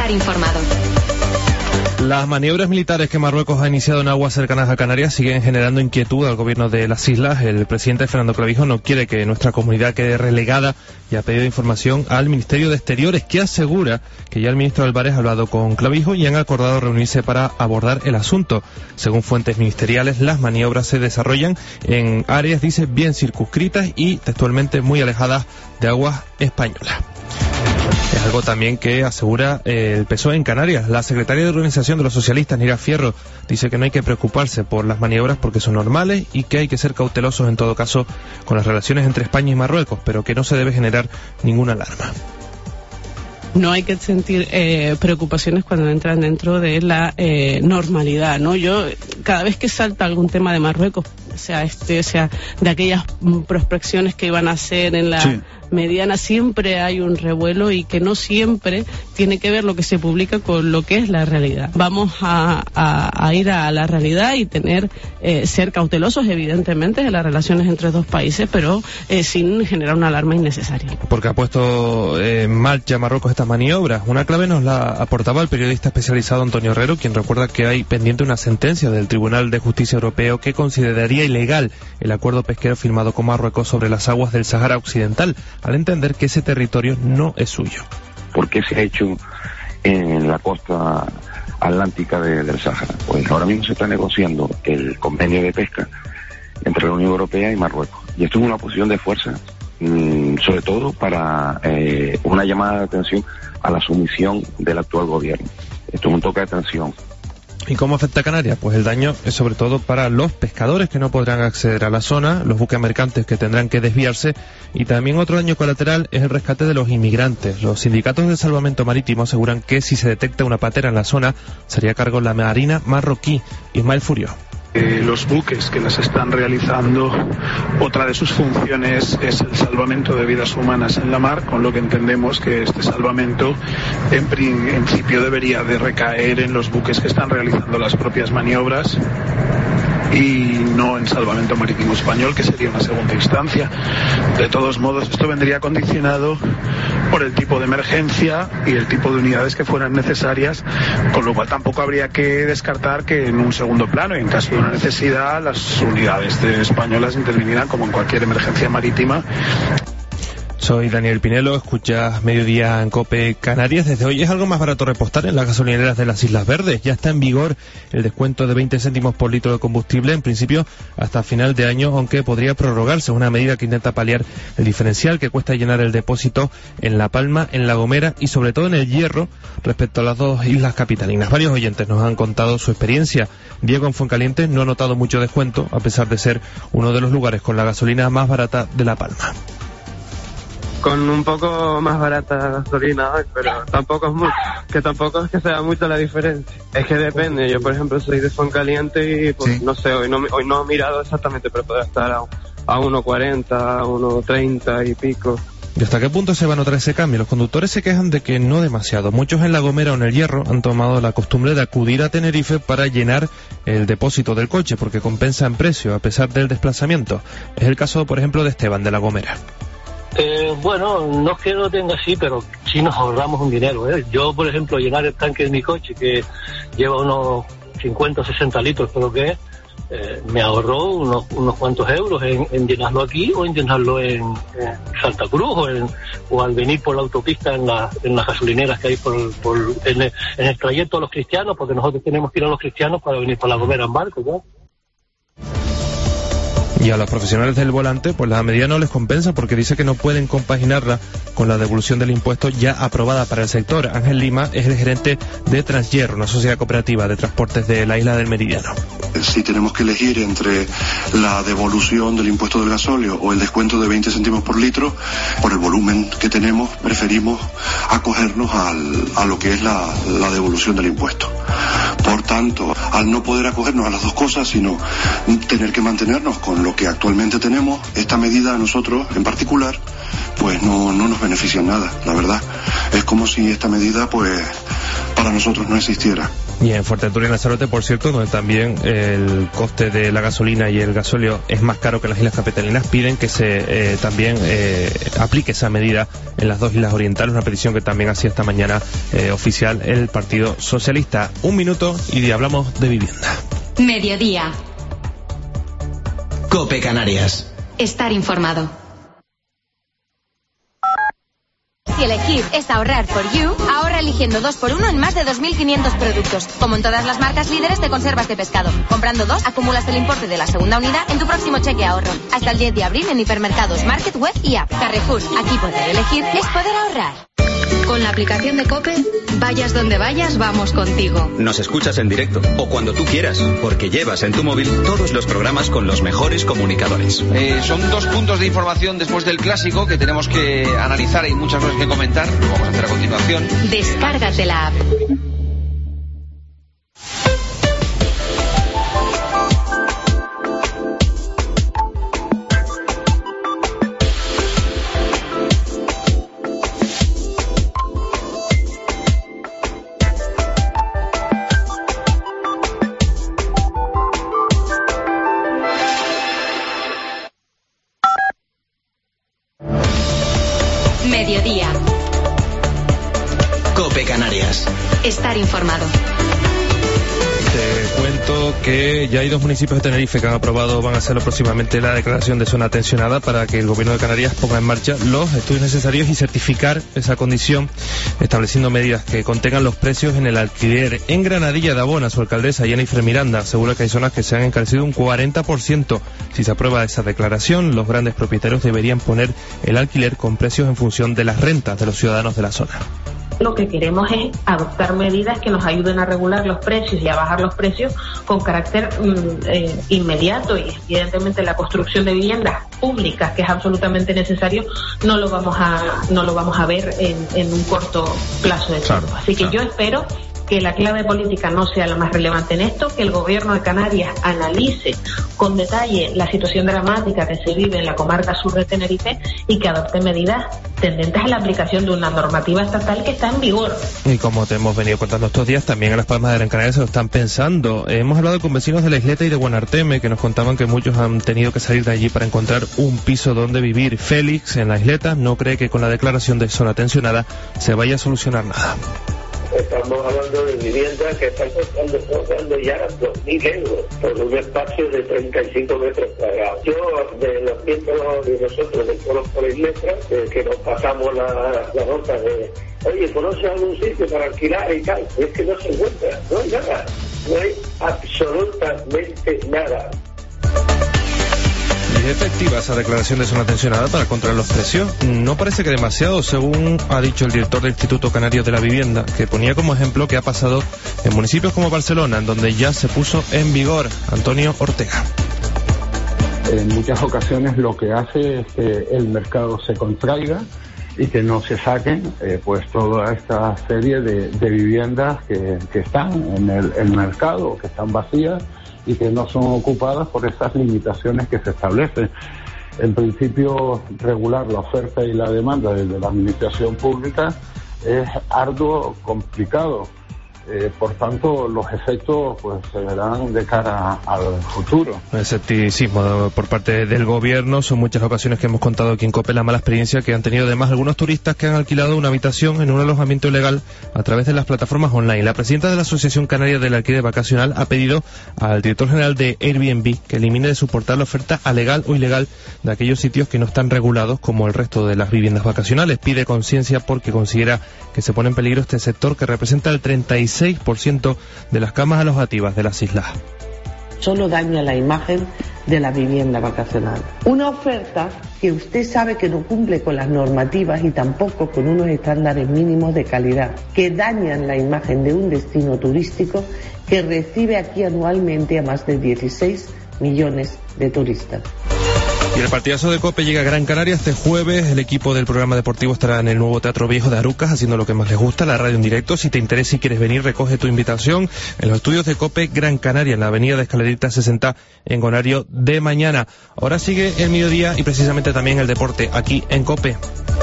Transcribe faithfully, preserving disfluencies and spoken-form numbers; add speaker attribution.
Speaker 1: estar informado.
Speaker 2: Las maniobras militares que Marruecos ha iniciado en aguas cercanas a Canarias siguen generando inquietud al gobierno de las islas. El presidente Fernando Clavijo no quiere que nuestra comunidad quede relegada y ha pedido información al Ministerio de Exteriores, que asegura que ya el ministro Álvarez ha hablado con Clavijo y han acordado reunirse para abordar el asunto. Según fuentes ministeriales, las maniobras se desarrollan en áreas, dice, bien circunscritas y textualmente muy alejadas de aguas españolas. Es algo también que asegura eh, el P S O E en Canarias. La secretaria de Organización de los Socialistas, Nira Fierro, dice que no hay que preocuparse por las maniobras porque son normales y que hay que ser cautelosos en todo caso con las relaciones entre España y Marruecos, pero que no se debe generar ninguna alarma.
Speaker 3: No hay que sentir eh, preocupaciones cuando entran dentro de la eh, normalidad, ¿no? Yo, cada vez que salta algún tema de Marruecos, sea este, sea de aquellas prospecciones que iban a hacer en la sí. mediana, siempre hay un revuelo y que no siempre tiene que ver lo que se publica con lo que es la realidad. Vamos a, a, a ir a la realidad y tener, eh, ser cautelosos, evidentemente, de las relaciones entre dos países, pero eh, sin generar una alarma innecesaria.
Speaker 2: Porque ha puesto eh, en marcha Marruecos estas maniobras. Una clave nos la aportaba el periodista especializado Antonio Herrero, quien recuerda que hay pendiente una sentencia del Tribunal de Justicia Europeo que consideraría ilegal el acuerdo pesquero firmado con Marruecos sobre las aguas del Sahara Occidental, al entender que ese territorio no es suyo.
Speaker 4: ¿Por qué se ha hecho en la costa atlántica de, del Sahara? Pues ahora mismo se está negociando el convenio de pesca entre la Unión Europea y Marruecos. Y esto es una posición de fuerza, mmm, sobre todo para eh, una llamada de atención a la sumisión del actual gobierno. Esto es un toque de atención.
Speaker 2: ¿Y cómo afecta a Canarias? Pues el daño es sobre todo para los pescadores que no podrán acceder a la zona, los buques mercantes que tendrán que desviarse, y también otro daño colateral es el rescate de los inmigrantes. Los sindicatos de salvamento marítimo aseguran que si se detecta una patera en la zona, sería a cargo la marina marroquí. Ismael Furio.
Speaker 5: Eh, los buques que las están realizando, otra de sus funciones es el salvamento de vidas humanas en la mar, con lo que entendemos que este salvamento en principio debería de recaer en los buques que están realizando las propias maniobras y no en Salvamento Marítimo Español, que sería una segunda instancia. De todos modos, esto vendría condicionado por el tipo de emergencia y el tipo de unidades que fueran necesarias, con lo cual tampoco habría que descartar que en un segundo plano, y en caso de una necesidad, las unidades españolas intervinieran como en cualquier emergencia marítima.
Speaker 2: Soy Daniel Pinelo, escuchas Mediodía en COPE Canarias. Desde hoy es algo más barato repostar en las gasolineras de las Islas Verdes. Ya está en vigor el descuento de veinte céntimos por litro de combustible, en principio hasta final de año, aunque podría prorrogarse, una medida que intenta paliar el diferencial que cuesta llenar el depósito en La Palma, en La Gomera y sobre todo en El Hierro respecto a las dos islas capitalinas. Varios oyentes nos han contado su experiencia. Diego en Fuencaliente no ha notado mucho descuento, a pesar de ser uno de los lugares con la gasolina más barata de La Palma.
Speaker 6: Con un poco más barata la gasolina, pero tampoco es mucho, que tampoco es que sea mucho la diferencia. Es que depende, yo por ejemplo soy de Fuencaliente y pues sí. no sé, hoy no, hoy no he mirado exactamente, pero puede estar a, a uno cuarenta, a uno treinta y pico.
Speaker 2: ¿Y hasta qué punto se va a notar ese cambio? Los conductores se quejan de que no demasiado. Muchos en La Gomera o en El Hierro han tomado la costumbre de acudir a Tenerife para llenar el depósito del coche, porque compensa en precio a pesar del desplazamiento. Es el caso, por ejemplo, de Esteban de La Gomera.
Speaker 7: Eh, bueno, no es que lo tenga así, pero sí nos ahorramos un dinero, ¿eh? Yo, por ejemplo, llenar el tanque de mi coche, que lleva unos cincuenta o sesenta litros, creo que es, eh, me ahorró unos, unos cuantos euros en, en llenarlo aquí o en llenarlo en, en Santa Cruz o, en, o al venir por la autopista en, la, en las gasolineras que hay por, por en, el, en el trayecto a los cristianos, porque nosotros tenemos que ir a los cristianos para venir por La Gomera en barco, ¿no?
Speaker 2: Y a los profesionales del volante, pues la medida no les compensa porque dice que no pueden compaginarla con la devolución del impuesto ya aprobada para el sector. Ángel Lima es el gerente de Transhierro, una sociedad cooperativa de transportes de la isla del Meridiano.
Speaker 8: Si tenemos que elegir entre la devolución del impuesto del gasóleo o el descuento de veinte céntimos por litro, por el volumen que tenemos, preferimos acogernos al, a lo que es la, la devolución del impuesto. Por tanto, al no poder acogernos a las dos cosas, sino tener que mantenernos con lo que actualmente tenemos, esta medida a nosotros en particular pues no, no nos beneficia en nada, la verdad. Es como si esta medida pues para nosotros no existiera.
Speaker 2: Y en Fuerteventura y Lanzarote, por cierto, donde también el coste de la gasolina y el gasóleo es más caro que en las Islas Capitalinas, piden que se eh, también eh, aplique esa medida en las dos islas orientales, una petición que también hacía esta mañana eh, oficial el Partido Socialista. Un minuto y hablamos de vivienda.
Speaker 1: Mediodía.
Speaker 9: COPE Canarias.
Speaker 1: Estar informado. Si elegir es ahorrar for you, ahorra eligiendo dos por uno en más de dos mil quinientos productos. Como en todas las marcas líderes de conservas de pescado. Comprando dos, acumulas el importe de la segunda unidad en tu próximo cheque ahorro. Hasta el diez de abril en hipermercados, market, web y app. Carrefour, aquí poder elegir es poder ahorrar. Con la aplicación de COPE, vayas donde vayas, vamos contigo.
Speaker 9: Nos escuchas en directo o cuando tú quieras, porque llevas en tu móvil todos los programas con los mejores comunicadores.
Speaker 10: Eh, son dos puntos de información después del clásico que tenemos que analizar, hay muchas cosas que comentar, lo vamos a hacer a continuación.
Speaker 1: Descárgate la app. Mediodía.
Speaker 9: COPE Canarias.
Speaker 1: Estar informado.
Speaker 2: Te cuento que ya hay dos municipios de Tenerife que han aprobado, van a hacerlo próximamente, la declaración de zona tensionada para que el gobierno de Canarias ponga en marcha los estudios necesarios y certificar esa condición, estableciendo medidas que contengan los precios en el alquiler. En Granadilla de Abona, su alcaldesa Jennifer Miranda asegura que hay zonas que se han encarecido un cuarenta por ciento. Si se aprueba esa declaración, los grandes propietarios deberían poner el alquiler con precios en función de las rentas de los ciudadanos de la zona.
Speaker 11: Lo que queremos es adoptar medidas que nos ayuden a regular los precios y a bajar los precios con carácter mm, eh, inmediato, y evidentemente la construcción de viviendas públicas, que es absolutamente necesario, no lo vamos a no lo vamos a ver en, en un corto plazo de tiempo.
Speaker 2: Claro,
Speaker 11: Así que
Speaker 2: claro.
Speaker 11: yo espero que la clave política no sea la más relevante en esto, que el gobierno de Canarias analice con detalle la situación dramática que se vive en la comarca sur de Tenerife y que adopte medidas tendentes a la aplicación de una normativa estatal que está en vigor.
Speaker 2: Y como te hemos venido contando estos días, también en Las Palmas de Gran Canaria se lo están pensando. Hemos hablado con vecinos de La Isleta y de Buenarteme que nos contaban que muchos han tenido que salir de allí para encontrar un piso donde vivir. Félix, en La Isleta, no cree que con la declaración de zona tensionada se vaya a solucionar nada.
Speaker 12: Estamos hablando de viviendas que están costando, costando ya dos mil euros por un espacio de treinta y cinco metros cuadrados. Yo, de los miembros de nosotros del Foro por Iglesias, eh, que nos pasamos la, la nota de, oye, ¿conoces algún sitio para alquilar y tal? Es que no se encuentra, no hay nada, no hay absolutamente nada.
Speaker 2: ¿Y es efectiva esa declaración de zona tensionada para controlar los precios? No parece que demasiado, según ha dicho el director del Instituto Canario de la Vivienda, que ponía como ejemplo que ha pasado en municipios como Barcelona, en donde ya se puso en vigor. Antonio Ortega.
Speaker 13: En muchas ocasiones lo que hace es que el mercado se contraiga y que no se saquen eh, pues toda esta serie de, de viviendas que, que están en el, el mercado, que están vacías y que no son ocupadas por esas limitaciones que se establecen. En principio, regular la oferta y la demanda desde la administración pública es arduo, complicado. Eh, por tanto, los efectos pues se verán de cara al futuro.
Speaker 2: El escepticismo por parte del gobierno, son muchas ocasiones que hemos contado aquí en COPE la mala experiencia que han tenido además algunos turistas que han alquilado una habitación en un alojamiento ilegal a través de las plataformas online. La presidenta de la Asociación Canaria del Alquiler Vacacional ha pedido al director general de Airbnb que elimine de su portal la oferta alegal o ilegal de aquellos sitios que no están regulados como el resto de las viviendas vacacionales. Pide conciencia porque considera que se pone en peligro este sector que representa el treinta y seis por ciento de las camas alojativas de las islas.
Speaker 14: Solo daña la imagen de la vivienda vacacional. Una oferta que usted sabe que no cumple con las normativas y tampoco con unos estándares mínimos de calidad, que dañan la imagen de un destino turístico que recibe aquí anualmente a más de dieciséis millones de turistas.
Speaker 2: Y el partidazo de COPE llega a Gran Canaria este jueves. El equipo del programa deportivo estará en el nuevo Teatro Viejo de Arucas haciendo lo que más les gusta, la radio en directo. Si te interesa y quieres venir, recoge tu invitación en los estudios de COPE Gran Canaria, en la avenida de Escalerita sesenta, en horario de mañana. Ahora sigue el mediodía y precisamente también el deporte aquí en COPE.